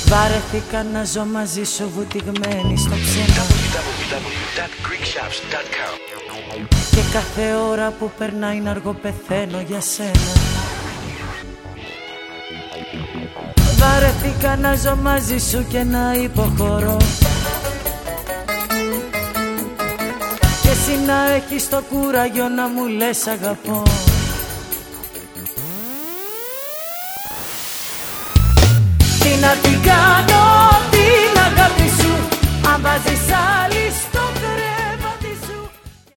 Βαρεθήκα να ζω μαζί σου βουτυγμένη στο ψέμα www.greekshops.com. Και κάθε ώρα που περνάει να αργοπεθαίνω για σένα. Βαρεθήκα να ζω μαζί σου και να υποχωρώ και εσύ να έχεις το κουράγιο να μου λες αγαπώ. Τι να την κάνω την αγάπη σου αν βάζεις άλλη.